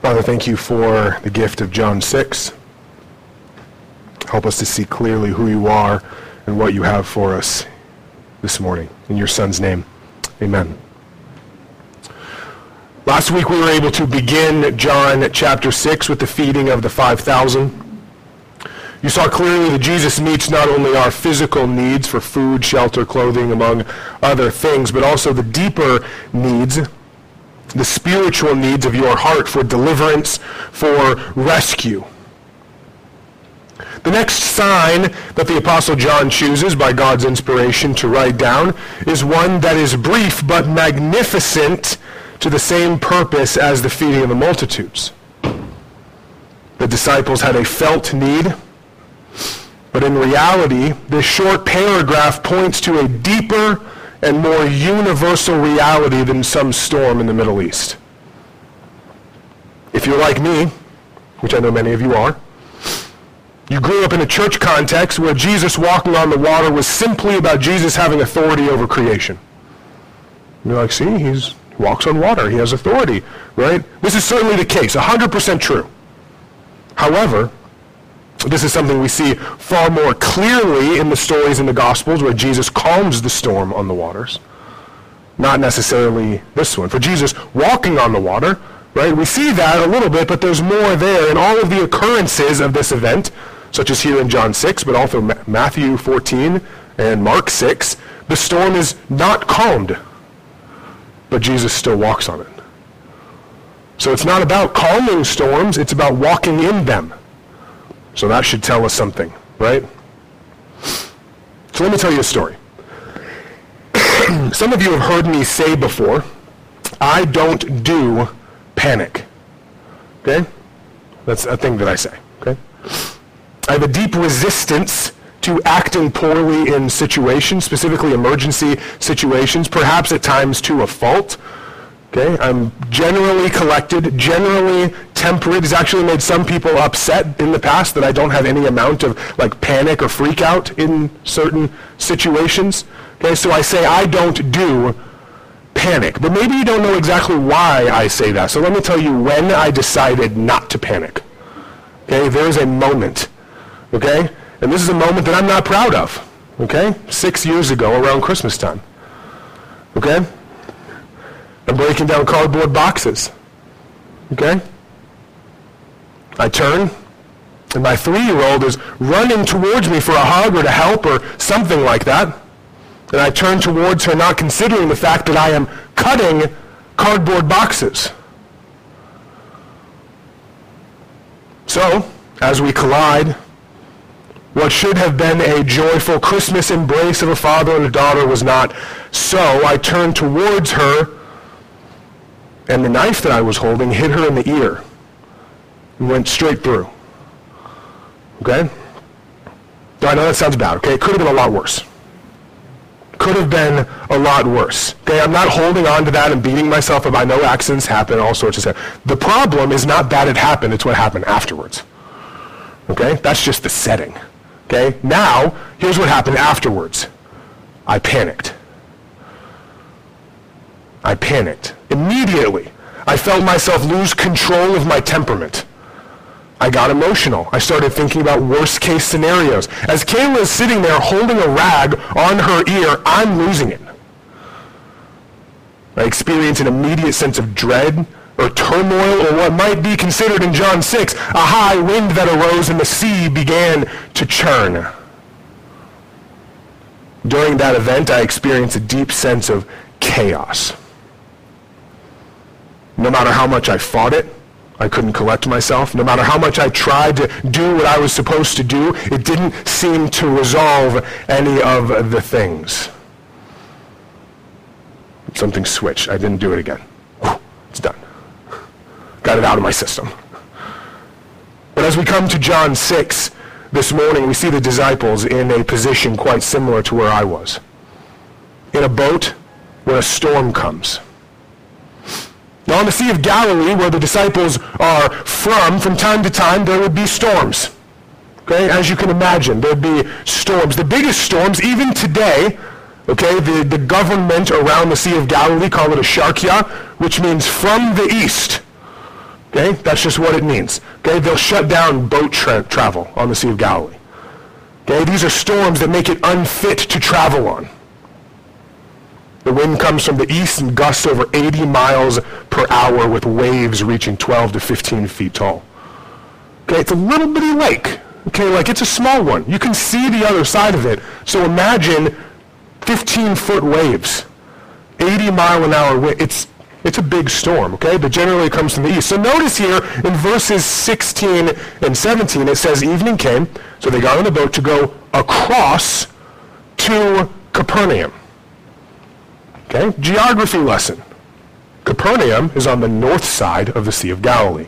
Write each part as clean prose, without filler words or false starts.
Father, thank you for the gift of John 6. Help us to see clearly who you are and what you have for us this morning. In your Son's name, amen. Last week we were able to begin John chapter 6 with the feeding of the 5,000. You saw clearly that Jesus meets not only our physical needs for food, shelter, clothing, among other things, but also the deeper needs, the spiritual needs of your heart for deliverance, for rescue. The next sign that the Apostle John chooses by God's inspiration to write down is one that is brief but magnificent to the same purpose as the feeding of the multitudes. The disciples had a felt need, but in reality, this short paragraph points to a deeper and more universal reality than some storm in the Middle East. If you're like me, which I know many of you are, you grew up in a church context where Jesus walking on the water was simply about Jesus having authority over creation. You're like, see, he walks on water, he has authority, right? This is certainly the case, 100% true. However, this is something we see far more clearly in the stories in the Gospels where Jesus calms the storm on the waters. Not necessarily this one. For Jesus walking on the water, right, we see that a little bit, but there's more there in all of the occurrences of this event, such as here in John 6, but also Matthew 14 and Mark 6. The storm is not calmed, but Jesus still walks on it. So it's not about calming storms, it's about walking in them. So that should tell us something, right? So let me tell you a story. Some of you have heard me say before, I don't do panic. Okay? That's a thing that I say, okay? I have a deep resistance to acting poorly in situations, specifically emergency situations, perhaps at times to a fault. Okay, I'm generally collected, generally temperate. It's actually made some people upset in the past that I don't have any amount of like panic or freak out in certain situations. Okay, so I say I don't do panic. But maybe you don't know exactly why I say that. So let me tell you when I decided not to panic. Okay, there's a moment. Okay, and this is a moment that I'm not proud of. Okay, 6 years ago around Christmas time. Okay? I'm breaking down cardboard boxes, okay? I turn, and my 3-year-old is running towards me for a hug or to help or something like that. And I turn towards her, not considering the fact that I am cutting cardboard boxes. So, as we collide, what should have been a joyful Christmas embrace of a father and a daughter was not so. I turn towards her, and the knife that I was holding hit her in the ear and went straight through. Okay? Now, I know that sounds bad, okay? It could have been a lot worse. Could have been a lot worse. Okay? I'm not holding on to that and beating myself up. I know accidents happen, all sorts of stuff. The problem is not that it happened, it's what happened afterwards. Okay? That's just the setting. Okay? Now, here's what happened afterwards. I panicked. I panicked. Immediately, I felt myself lose control of my temperament. I got emotional. I started thinking about worst case scenarios. As Kayla is sitting there holding a rag on her ear, I'm losing it. I experience an immediate sense of dread or turmoil, or what might be considered in John 6, a high wind that arose and the sea began to churn. During that event, I experienced a deep sense of chaos. No matter how much I fought it, I couldn't collect myself. No matter how much I tried to do what I was supposed to do, it didn't seem to resolve any of the things. Something switched. I didn't do it again. It's done. Got it out of my system. But as we come to John 6 this morning, we see the disciples in a position quite similar to where I was. In a boat where a storm comes. Now on the Sea of Galilee, where the disciples are from time to time, there would be storms. Okay, as you can imagine, there'd be storms. The biggest storms, even today, okay, the government around the Sea of Galilee call it a sharkia, which means from the east. Okay, that's just what it means. Okay, they'll shut down boat travel on the Sea of Galilee. Okay, these are storms that make it unfit to travel on. The wind comes from the east and gusts over 80 miles per hour with waves reaching 12 to 15 feet tall. Okay, it's a little bitty lake. Okay, like it's a small one. You can see the other side of it. So imagine 15-foot waves, 80-mile-an-hour wind. It's a big storm, okay? But generally it comes from the east. So notice here in verses 16 and 17, it says evening came, so they got on the boat to go across to Capernaum. Okay, geography lesson. Capernaum is on the north side of the Sea of Galilee.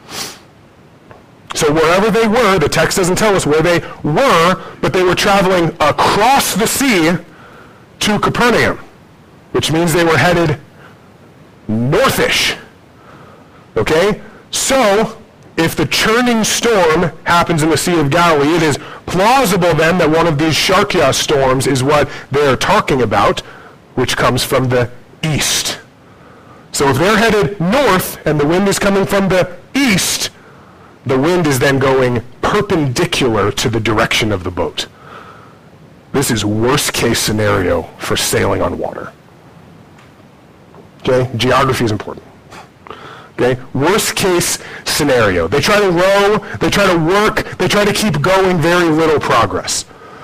So wherever they were, the text doesn't tell us where they were, but they were traveling across the sea to Capernaum, which means they were headed northish. Okay? So, if the churning storm happens in the Sea of Galilee, it is plausible then that one of these Sharkia storms is what they're talking about, which comes from the east. So if they're headed north and the wind is coming from the east, the wind is then going perpendicular to the direction of the boat. This is worst case scenario for sailing on water. Okay, geography is important. Okay, worst case scenario. They try to row, they try to work, they try to keep going, very little progress.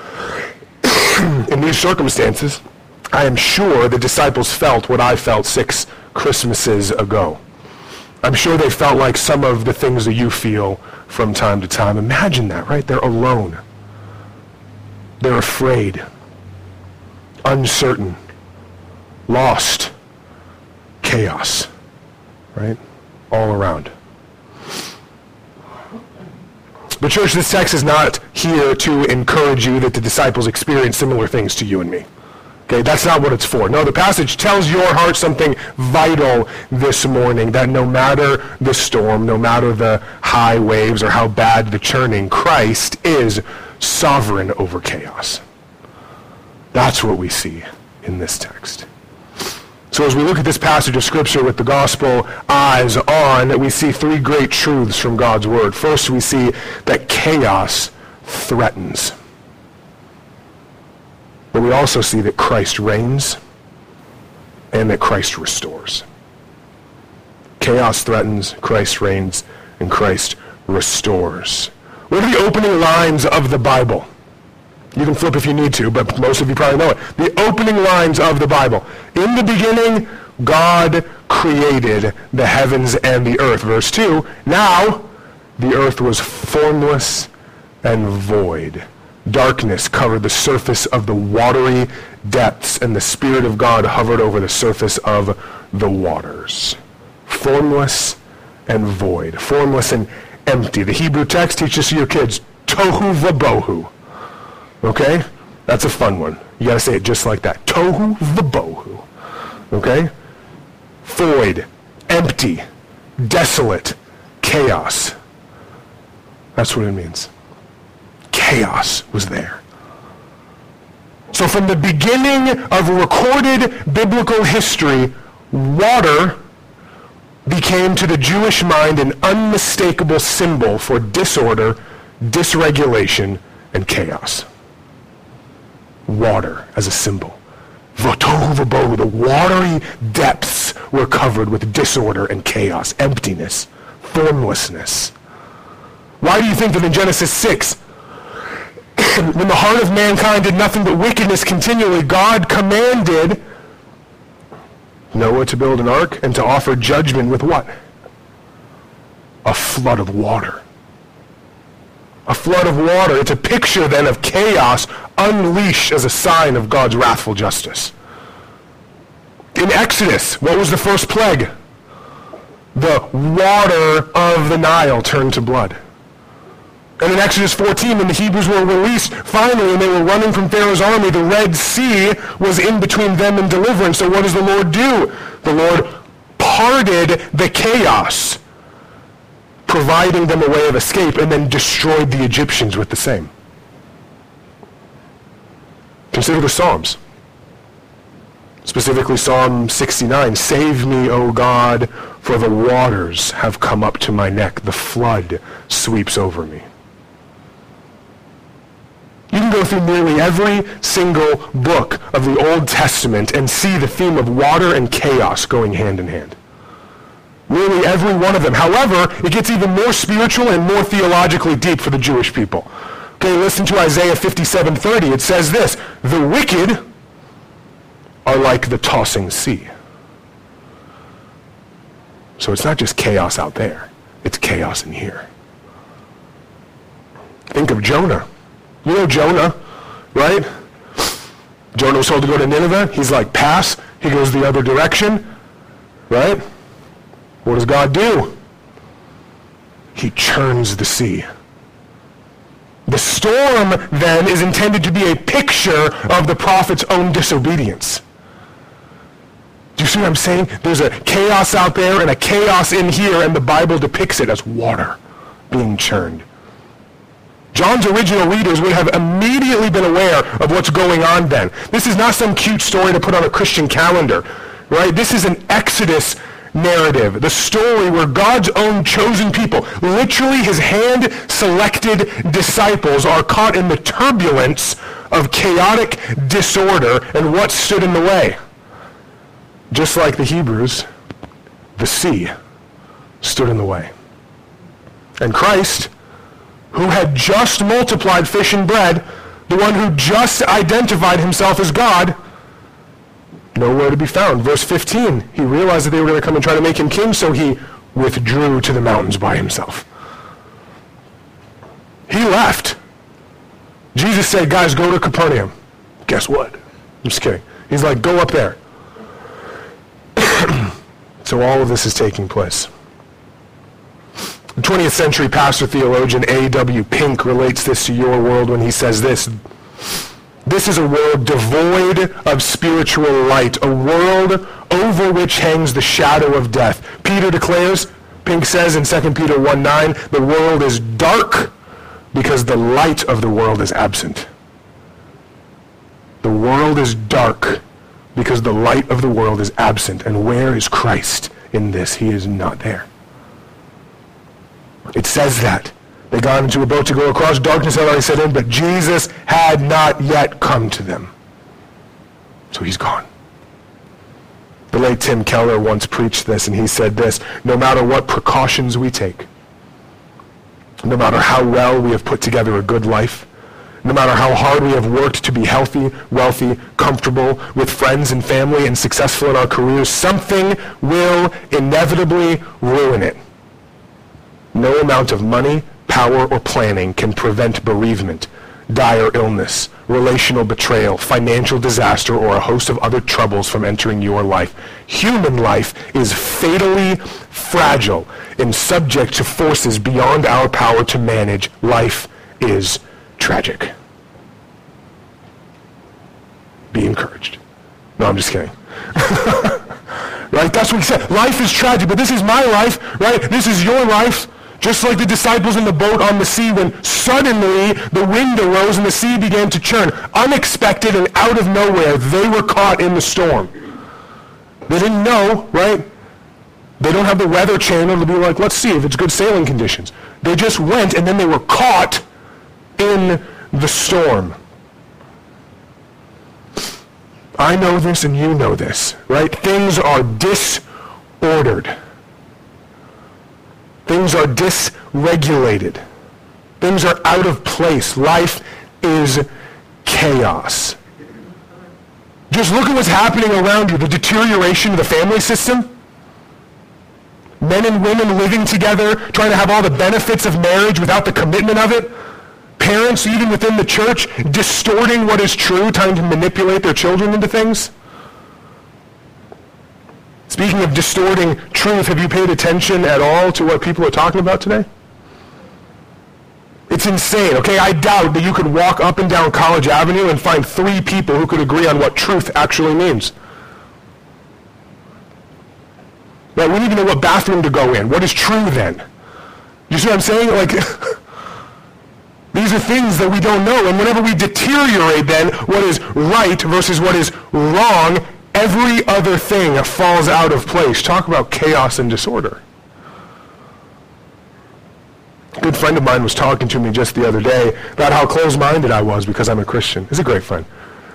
In these circumstances, I am sure the disciples felt what I felt 6 Christmases ago. I'm sure they felt like some of the things that you feel from time to time. Imagine that, right? They're alone. They're afraid, uncertain, lost, chaos, right? All around. But church, this text is not here to encourage you that the disciples experience similar things to you and me. Okay, that's not what it's for. No, the passage tells your heart something vital this morning, that no matter the storm, no matter the high waves or how bad the churning, Christ is sovereign over chaos. That's what we see in this text. So as we look at this passage of Scripture with the gospel eyes on, we see 3 great truths from God's word. First, we see that chaos threatens. But we also see that Christ reigns and that Christ restores. Chaos threatens, Christ reigns, and Christ restores. What are the opening lines of the Bible? You can flip if you need to, but most of you probably know it. The opening lines of the Bible. In the beginning, God created the heavens and the earth. Verse 2, now the earth was formless and void. Darkness covered the surface of the watery depths, and the Spirit of God hovered over the surface of the waters. Formless and void. Formless and empty. The Hebrew text teaches your kids, tohu vabohu. Okay? That's a fun one. You gotta say it just like that. Tohu vabohu. Okay? Void. Empty. Desolate. Chaos. That's what it means. Chaos was there. So from the beginning of recorded biblical history, water became to the Jewish mind an unmistakable symbol for disorder, dysregulation, and chaos. Water as a symbol. Votohu vabohu, the watery depths were covered with disorder and chaos, emptiness, formlessness. Why do you think that in Genesis 6, when the heart of mankind did nothing but wickedness continually, God commanded Noah to build an ark and to offer judgment with what? A flood of water. A flood of water. It's a picture then of chaos unleashed as a sign of God's wrathful justice. In Exodus, what was the first plague? The water of the Nile turned to blood. And in Exodus 14, when the Hebrews were released finally and they were running from Pharaoh's army, the Red Sea was in between them and deliverance. So what does the Lord do? The Lord parted the chaos, providing them a way of escape, and then destroyed the Egyptians with the same. Consider the Psalms. Specifically Psalm 69, "Save me, O God, For the waters have come up to my neck. The flood sweeps over me. You can go through nearly every single book of the Old Testament and see the theme of water and chaos going hand in hand. Nearly every one of them. However, it gets even more spiritual and more theologically deep for the Jewish people. Okay, listen to Isaiah 57:30. It says this, the wicked are like the tossing sea. So it's not just chaos out there, it's chaos in here. Think of Jonah. You know Jonah, right? Jonah was told to go to Nineveh. He's like, pass. He goes the other direction, right? What does God do? He churns the sea. The storm, then, is intended to be a picture of the prophet's own disobedience. Do you see what I'm saying? There's a chaos out there and a chaos in here, and the Bible depicts it as water being churned. John's original readers would have immediately been aware of what's going on then. This is not some cute story to put on a Christian calendar, right? This is an Exodus narrative, the story where God's own chosen people, literally his hand-selected disciples, are caught in the turbulence of chaotic disorder, and what stood in the way? Just like the Hebrews, the sea stood in the way. And Christ, who had just multiplied fish and bread, the one who just identified himself as God, nowhere to be found. Verse 15, he realized that they were going to come and try to make him king, so he withdrew to the mountains by himself. He left. Jesus said, guys, go to Capernaum. Guess what? I'm just kidding. He's like, go up there. So all of this is taking place. The 20th century pastor theologian A.W. Pink relates this to your world when he says this. This is a world devoid of spiritual light, a world over which hangs the shadow of death. Peter declares, Pink says in 2 Peter 1:9, the world is dark because the light of the world is absent. The world is dark because the light of the world is absent. And where is Christ in this? He is not there. It says that. They got into a boat to go across. Darkness had already set in, but Jesus had not yet come to them. So he's gone. The late Tim Keller once preached this, and he said this, no matter what precautions we take, no matter how well we have put together a good life, no matter how hard we have worked to be healthy, wealthy, comfortable, with friends and family, and successful in our careers, something will inevitably ruin it. No amount of money, power, or planning can prevent bereavement, dire illness, relational betrayal, financial disaster, or a host of other troubles from entering your life. Human life is fatally fragile and subject to forces beyond our power to manage. Life is tragic. Be encouraged. No, I'm just kidding. Right? That's what he said. Life is tragic, but this is my life, right? This is your life. Just like the disciples in the boat on the sea when suddenly the wind arose and the sea began to churn. Unexpected and out of nowhere, they were caught in the storm. They didn't know, right? They don't have the weather channel to be like, let's see if it's good sailing conditions. They just went and then they were caught in the storm. I know this and you know this, right? Things are disordered. Things are dysregulated. Things are out of place. Life is chaos. Just look at what's happening around you. The deterioration of the family system. Men and women living together, trying to have all the benefits of marriage without the commitment of it. Parents, even within the church, distorting what is true, trying to manipulate their children into things. Speaking of distorting truth, have you paid attention at all to what people are talking about today? It's insane, okay? I doubt that you could walk up and down College Avenue and find 3 people who could agree on what truth actually means. Right, we need to know what bathroom to go in. What is true then? You see what I'm saying? Like, these are things that we don't know, and whenever we deteriorate then what is right versus what is wrong, every other thing falls out of place. Talk about chaos and disorder. A good friend of mine was talking to me just the other day about how closed-minded I was because I'm a Christian. He's a great friend.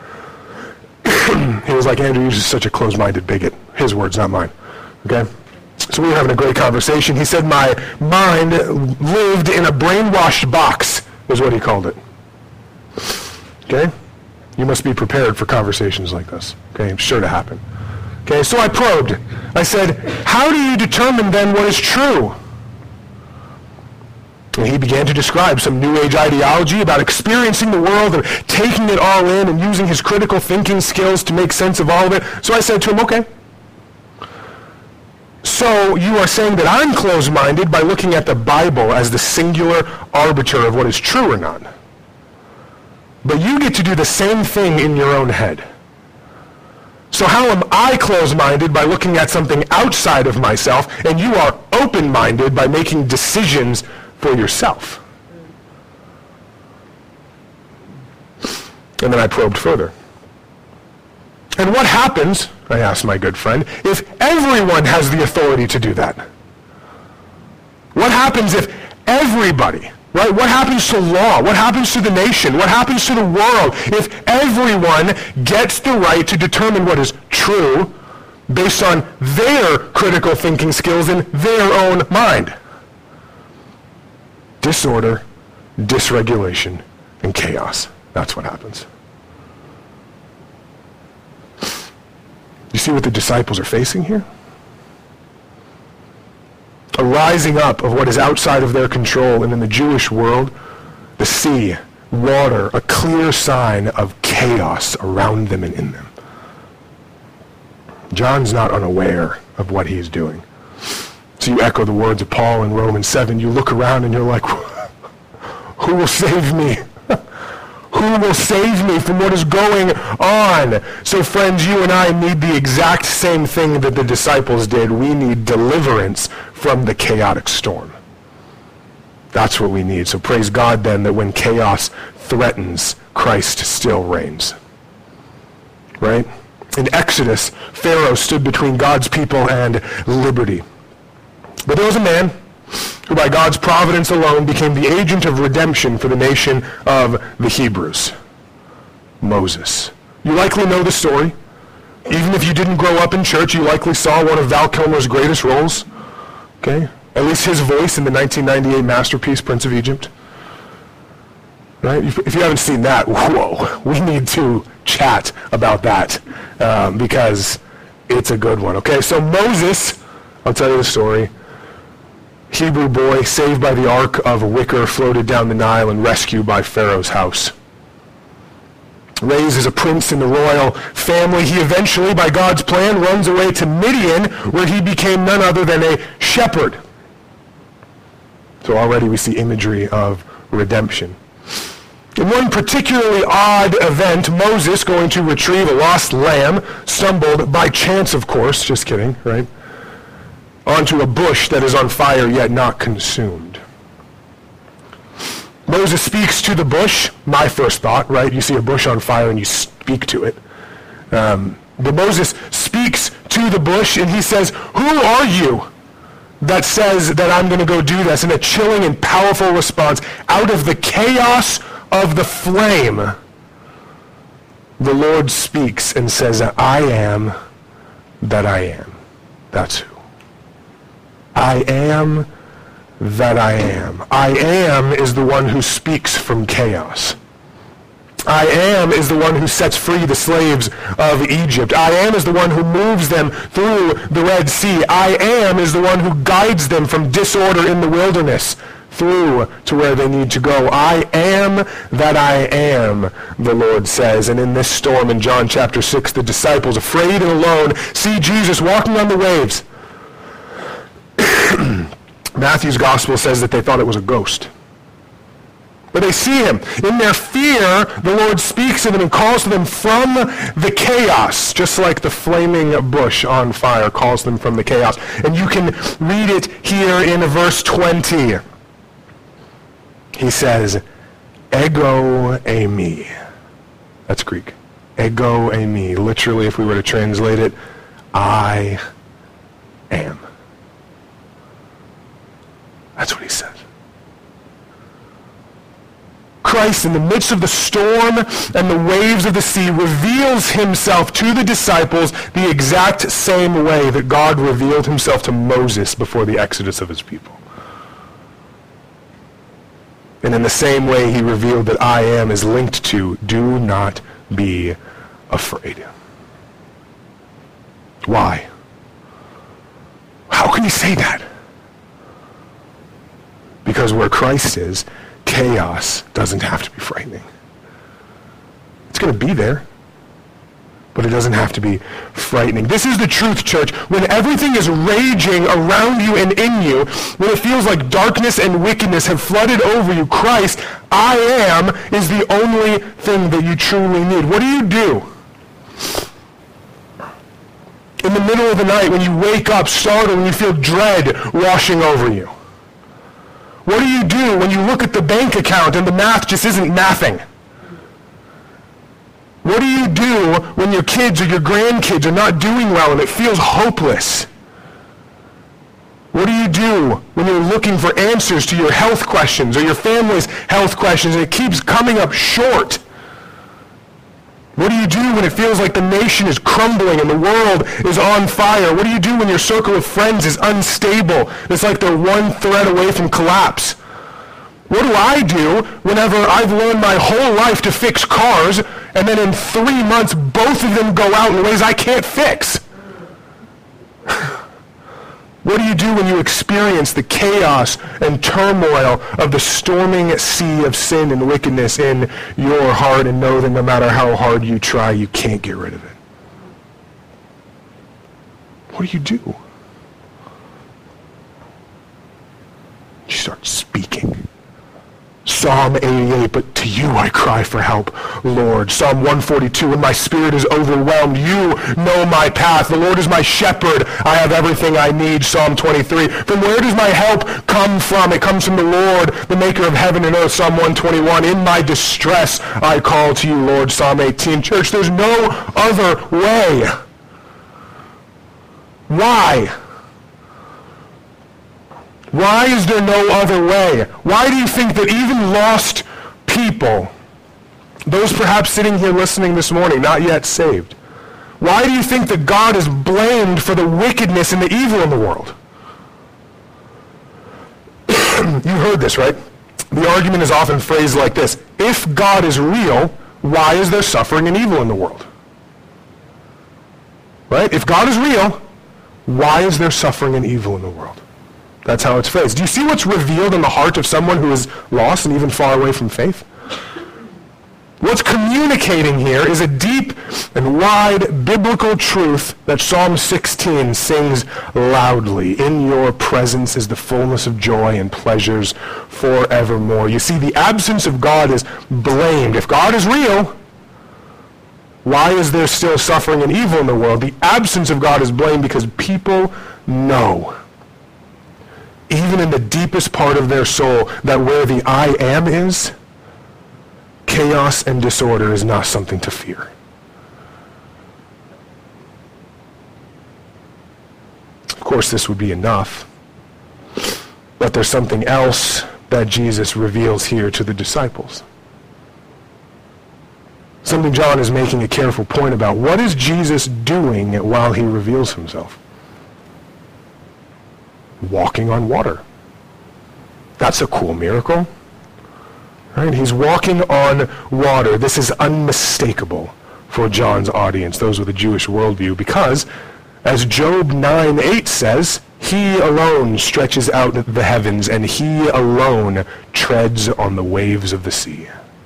He was like, Andrew, you're just such a closed-minded bigot. His words, not mine. Okay? So we were having a great conversation. He said my mind lived in a brainwashed box, is what he called it. Okay? You must be prepared for conversations like this. Okay? It's sure to happen. Okay? So I probed. I said, how do you determine then what is true? And he began to describe some New Age ideology about experiencing the world and taking it all in and using his critical thinking skills to make sense of all of it. So I said to him, okay. So you are saying that I'm closed-minded by looking at the Bible as the singular arbiter of what is true or not. But you get to do the same thing in your own head. So how am I closed-minded by looking at something outside of myself, and you are open-minded by making decisions for yourself? And then I probed further. And what happens, I asked my good friend, if everyone has the authority to do that? What happens if everybody, right? What happens to law? What happens to the nation? What happens to the world if everyone gets the right to determine what is true based on their critical thinking skills in their own mind? Disorder, dysregulation, and chaos. That's what happens. You see what the disciples are facing here? A rising up of what is outside of their control, and in the Jewish world, the sea, water, a clear sign of chaos around them and in them. John's not unaware of what he's doing. So you echo the words of Paul in Romans 7. You look around and you're like, who will save me? Who will save me from what is going on? So friends, you and I need the exact same thing that the disciples did. We need deliverance from the chaotic storm. That's what we need. So praise God then that when chaos threatens, Christ still reigns. Right? In Exodus, Pharaoh stood between God's people and liberty. But there was a man who by God's providence alone became the agent of redemption for the nation of the Hebrews. Moses. You likely know the story. Even if you didn't grow up in church, you likely saw one of Val Kilmer's greatest roles. Okay? At least his voice in the 1998 masterpiece, Prince of Egypt. Right? If you haven't seen that, whoa, we need to chat about that because it's a good one. Okay, so Moses, I'll tell you the story. Hebrew boy saved by the ark of a wicker, floated down the Nile and rescued by Pharaoh's house. Raised as a prince in the royal family, he eventually, by God's plan, runs away to Midian, where he became none other than a shepherd. So already we see imagery of redemption. In one particularly odd event, Moses, going to retrieve a lost lamb, stumbled, by chance of course, just kidding, right, onto a bush that is on fire yet not consumed. Moses speaks to the bush, my first thought, right? You see a bush on fire and you speak to it. But Moses speaks to the bush and he says, who are you that says that I'm going to go do this? And a chilling and powerful response, out of the chaos of the flame, the Lord speaks and says, I am that I am. That's who. I am that I am. I am is the one who speaks from chaos. I am is the one who sets free the slaves of Egypt. I am is the one who moves them through the Red Sea. I am is the one who guides them from disorder in the wilderness through to where they need to go. I am that I am, the Lord says. And in this storm in John chapter 6, the disciples, afraid and alone, see Jesus walking on the waves. Matthew's gospel says that they thought it was a ghost. But they see him. In their fear, the Lord speaks to them and calls to them from the chaos, just like the flaming bush on fire calls them from the chaos. And you can read it here in verse 20. He says, ego eimi. That's Greek. ego eimi. Literally, if we were to translate it, I am. That's what he said. Christ, in the midst of the storm and the waves of the sea, reveals himself to the disciples the exact same way that God revealed himself to Moses before the exodus of his people. And in the same way he revealed that I am is linked to, do not be afraid. Why? How can you say that? Because where Christ is, chaos doesn't have to be frightening. It's going to be there, but it doesn't have to be frightening. This is the truth, church. When everything is raging around you and in you, when it feels like darkness and wickedness have flooded over you, Christ, I am, is the only thing that you truly need. What do? In the middle of the night, when you wake up startled and you feel dread washing over you? What do when you look at the bank account and the math just isn't mathing? What do when your kids or your grandkids are not doing well and it feels hopeless? What do when you're looking for answers to your health questions or your family's health questions and it keeps coming up short? What do when it feels like the nation is crumbling and the world is on fire? What do when your circle of friends is unstable? It's like they're one thread away from collapse. What do I do whenever I've learned my whole life to fix cars and then in 3 months both of them go out in ways I can't fix? What do when you experience the chaos and turmoil of the storming sea of sin and wickedness in your heart and know that no matter how hard you try, you can't get rid of it? What do? You start speaking. Psalm 88, but to you I cry for help, Lord. Psalm 142, when my spirit is overwhelmed, you know my path. The Lord is my shepherd. I have everything I need. Psalm 23, from where does my help come from? It comes from the Lord, the maker of heaven and earth. Psalm 121, in my distress I call to you, Lord. Psalm 18, church, there's no other way. Why? Why is there no other way? Why do you think that even lost people, those perhaps sitting here listening this morning, not yet saved, why do you think that God is blamed for the wickedness and the evil in the world? You heard this, right? The argument is often phrased like this: if God is real, why is there suffering and evil in the world? Right? If God is real, why is there suffering and evil in the world? That's how it's phrased. Do you see what's revealed in the heart of someone who is lost and even far away from faith? What's communicating here is a deep and wide biblical truth that Psalm 16 sings loudly. In your presence is the fullness of joy and pleasures forevermore. You see, the absence of God is blamed. If God is real, why is there still suffering and evil in the world? The absence of God is blamed because people know, even in the deepest part of their soul, that where the I am is, chaos and disorder is not something to fear. Of course, this would be enough, but there's something else that Jesus reveals here to the disciples. Something John is making a careful point about. What is Jesus doing while he reveals himself? Walking on water. That's a cool miracle. Right? He's walking on water. This is unmistakable for John's audience, those with a Jewish worldview, because as Job 9:8 says, he alone stretches out the heavens and he alone treads on the waves of the sea.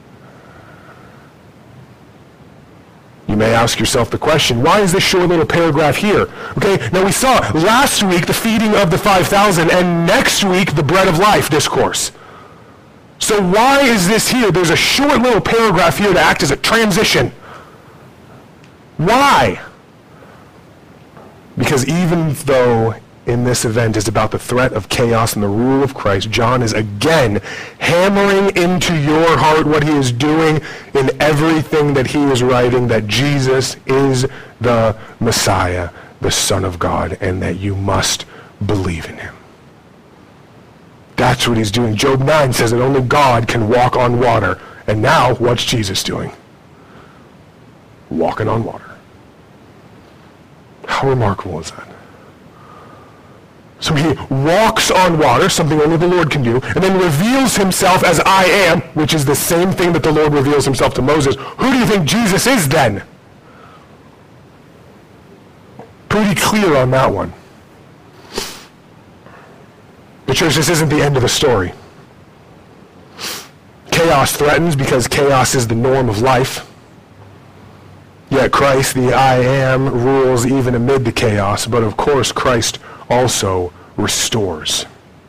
You may ask yourself the question, why is this short little paragraph here? Okay, now we saw last week the feeding of the 5,000 and next week the bread of life discourse. So why is this here? There's a short little paragraph here to act as a transition. Why? Because even though in this event is about the threat of chaos and the rule of Christ, John is again hammering into your heart what he is doing in everything that he is writing, that Jesus is the Messiah, the Son of God, and that you must believe in him. That's what he's doing. Job 9 says that only God can walk on water. And now, what's Jesus doing? Walking on water. How remarkable is that? So he walks on water, something only the Lord can do, and then reveals himself as I am, which is the same thing that the Lord reveals himself to Moses. Who do you think Jesus is then? Pretty clear on that one. But church, this isn't the end of the story. Chaos threatens because chaos is the norm of life. Yet Christ, the I am, rules even amid the chaos, but of course Christ also restores.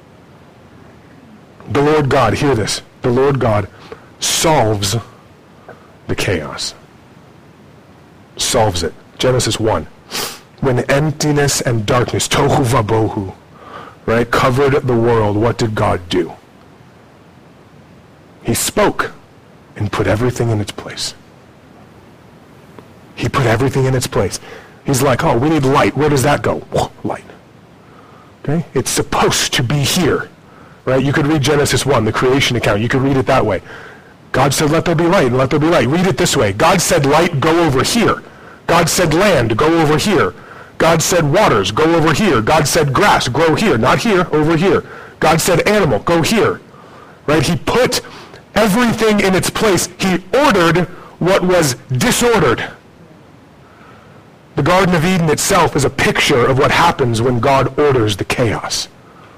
The Lord God, hear this, the Lord God solves the chaos. Solves it. Genesis 1. When emptiness and darkness, tohu vabohu, right, covered the world, what did God do? He spoke and put everything in its place. He put everything in its place. He's like, oh, we need light. Where does that go? Light. Okay? It's supposed to be here. Right? You could read Genesis 1, the creation account. You could read it that way. God said, let there be light, and let there be light. Read it this way. God said light, go over here. God said land, go over here. God said waters, go over here. God said grass, grow here. Not here, over here. God said animal, go here. Right? He put everything in its place. He ordered what was disordered. The Garden of Eden itself is a picture of what happens when God orders the chaos.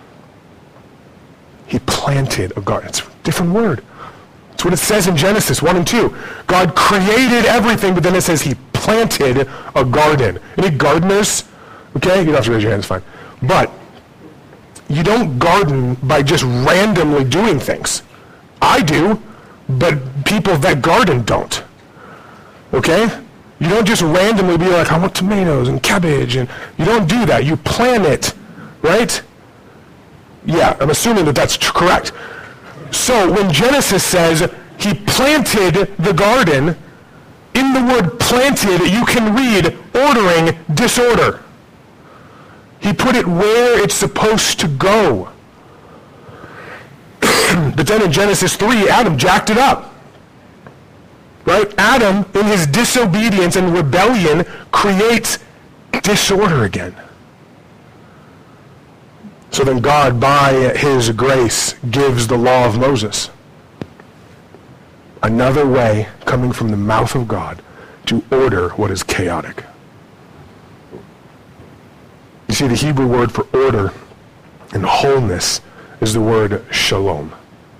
He planted a garden. It's a different word. It's what it says in Genesis 1 and 2. God created everything, but then it says he planted a garden. Any gardeners? Okay, you don't have to raise your hand, it's fine. But you don't garden by just randomly doing things. I do, but people that garden don't. Okay? You don't just randomly be like, I want tomatoes and cabbage, and you don't do that. You plan it, right? Yeah, I'm assuming that that's correct. So when Genesis says he planted the garden, in the word planted, you can read ordering disorder. He put it where it's supposed to go. But then in Genesis 3, Adam jacked it up. Right? Adam, in his disobedience and rebellion, creates disorder again. So then God, by his grace, gives the law of Moses. Another way coming from the mouth of God to order what is chaotic. You see, the Hebrew word for order and wholeness is the word shalom.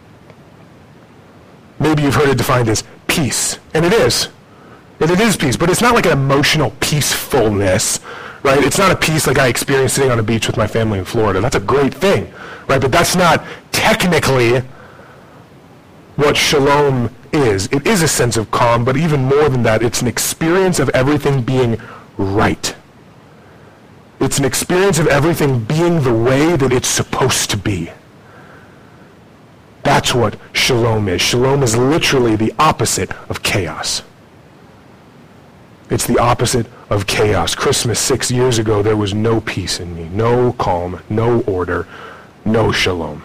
Maybe you've heard it defined as peace, and it is. And it is peace, but it's not like an emotional peacefulness, right? It's not a peace like I experienced sitting on a beach with my family in Florida. That's a great thing, right? But that's not technically what shalom is. It is a sense of calm, but even more than that, it's an experience of everything being right. It's an experience of everything being the way that it's supposed to be. That's what shalom is. Shalom is literally the opposite of chaos. It's the opposite of chaos. Christmas 6 years ago, there was no peace in me, no calm, no order, no shalom.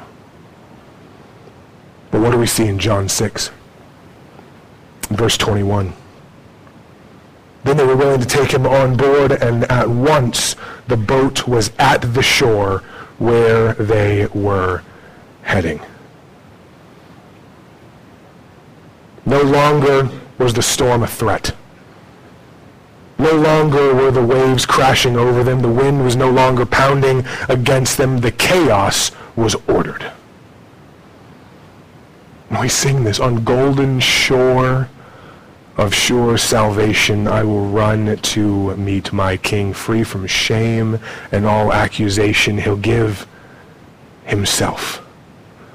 But what do we see in John 6? Verse 21. Then they were willing to take him on board, and at once the boat was at the shore where they were heading. No longer was the storm a threat. No longer were the waves crashing over them. The wind was no longer pounding against them. The chaos was ordered. And we sing this, on golden shore of sure salvation, I will run to meet my King, free from shame and all accusation. He'll give himself.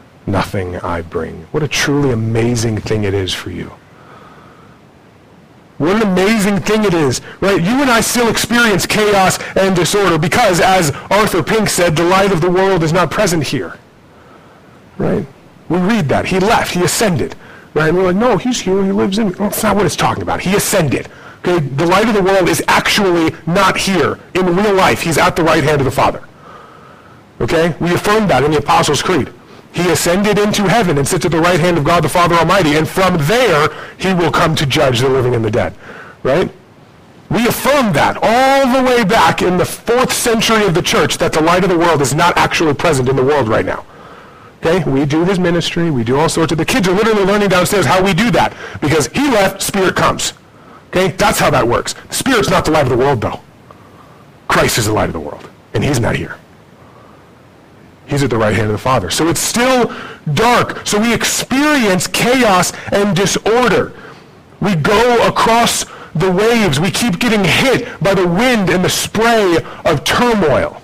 Nothing I bring. What a truly amazing thing it is for you. What an amazing thing it is, right? You and I still experience chaos and disorder because, as Arthur Pink said, the light of the world is not present here, right? We read that. He left. He ascended, right? And we're like, no, he's here. He lives in me. Well, that's not what it's talking about. He ascended. Okay? The light of the world is actually not here in real life. He's at the right hand of the Father. Okay? We affirm that in the Apostles' Creed. He ascended into heaven and sits at the right hand of God the Father Almighty, and from there he will come to judge the living and the dead. Right? We affirm that all the way back in the 4th century of the church, that the light of the world is not actually present in the world right now. Okay? We do his ministry, we do all sorts of, the kids are literally learning downstairs how we do that, because he left, Spirit comes. Okay? That's how that works. The Spirit's not the light of the world, though. Christ is the light of the world, and he's not here. He's at the right hand of the Father. So it's still dark. So we experience chaos and disorder. We go across the waves. We keep getting hit by the wind and the spray of turmoil.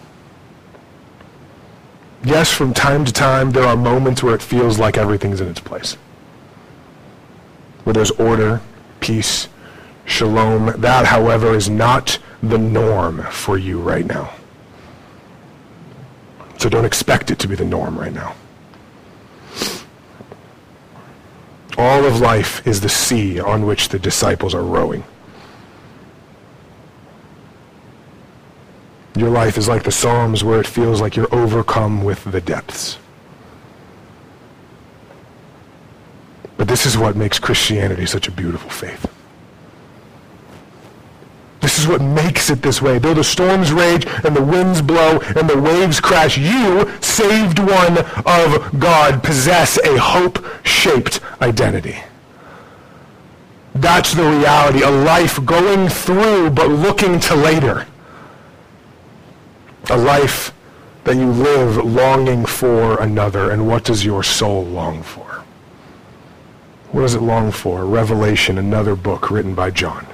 Yes, from time to time, there are moments where it feels like everything's in its place. Where there's order, peace, shalom. That, however, is not the norm for you right now. So don't expect it to be the norm right now. All of life is the sea on which the disciples are rowing. Your life is like the Psalms, where it feels like you're overcome with the depths. But this is what makes Christianity such a beautiful faith. This is what makes it this way. Though the storms rage and the winds blow and the waves crash, you, saved one of God, possess a hope-shaped identity. That's the reality. A life going through but looking to later. A life that you live longing for another. And what does your soul long for? What does it long for? Revelation, another book written by John.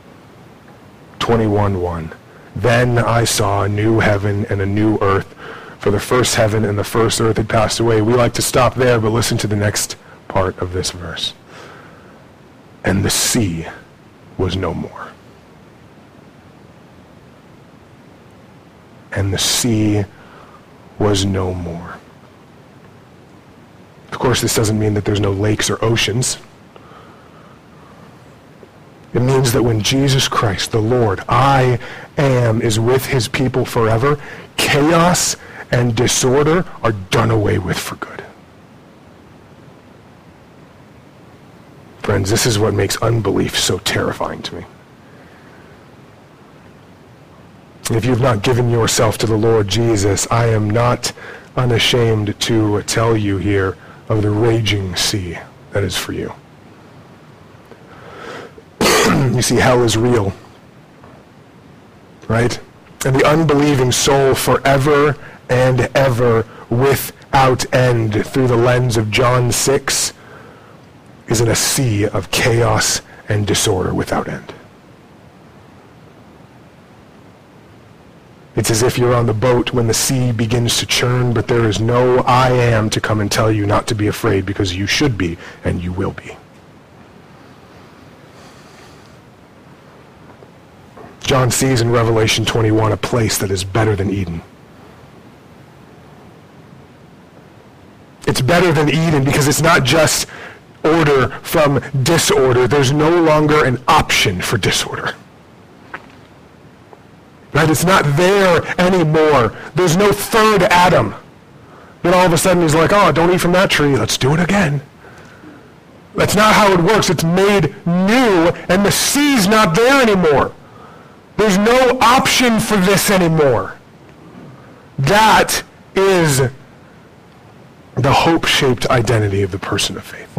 21:1. Then I saw a new heaven and a new earth, for the first heaven and the first earth had passed away. We like to stop there, but listen to the next part of this verse. And the sea was no more. And the sea was no more. Of course, this doesn't mean that there's no lakes or oceans. It means that when Jesus Christ, the Lord, I am, is with his people forever, chaos and disorder are done away with for good. Friends, this is what makes unbelief so terrifying to me. If you've not given yourself to the Lord Jesus, I am not unashamed to tell you here of the raging sea that is for you. You see, hell is real, right? And the unbelieving soul forever and ever without end through the lens of John 6 is in a sea of chaos and disorder without end. It's as if you're on the boat when the sea begins to churn, but there is no I am to come and tell you not to be afraid, because you should be and you will be. John sees in Revelation 21 a place that is better than Eden. It's better than Eden because it's not just order from disorder. There's no longer an option for disorder. Right? It's not there anymore. There's no third Adam. Then all of a sudden he's like, oh, don't eat from that tree. Let's do it again. That's not how it works. It's made new, and the sea's not there anymore. There's no option for this anymore. That is the hope-shaped identity of the person of faith.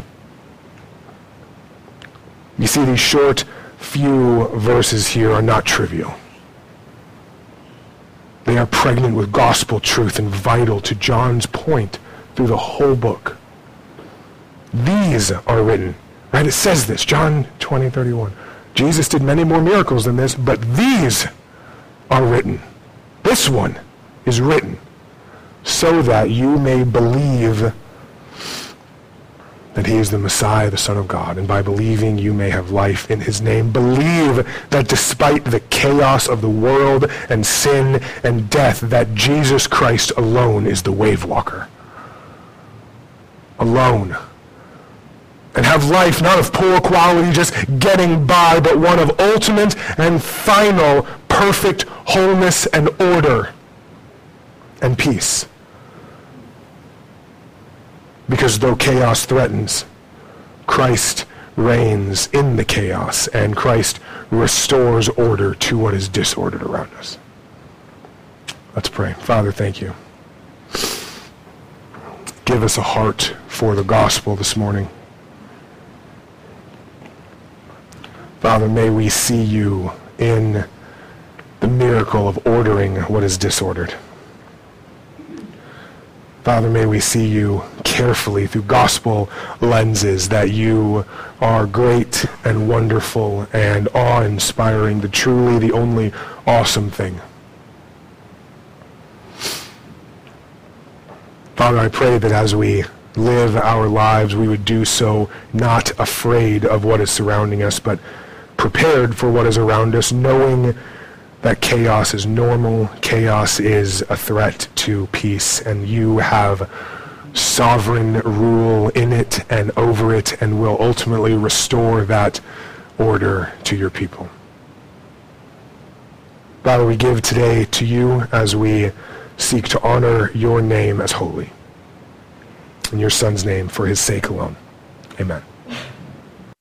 You see, these short few verses here are not trivial. They are pregnant with gospel truth and vital to John's point through the whole book. These are written, right? It says this, John 20:31. Jesus did many more miracles than this, but these are written. This one is written so that you may believe that he is the Messiah, the Son of God, and by believing you may have life in his name. Believe that despite the chaos of the world and sin and death, that Jesus Christ alone is the wave walker. Alone. And have life not of poor quality, just getting by, but one of ultimate and final perfect wholeness and order and peace. Because though chaos threatens, Christ reigns in the chaos, and Christ restores order to what is disordered around us. Let's pray. Father, thank you. Give us a heart for the gospel this morning. Father, may we see you in the miracle of ordering what is disordered. Father, may we see you carefully through gospel lenses, that you are great and wonderful and awe-inspiring, the only awesome thing. Father, I pray that as we live our lives, we would do so not afraid of what is surrounding us, but prepared for what is around us, knowing that chaos is normal, chaos is a threat to peace, and you have sovereign rule in it and over it, and will ultimately restore that order to your people. Father, we give today to you as we seek to honor your name as holy. In your Son's name, for his sake alone. Amen.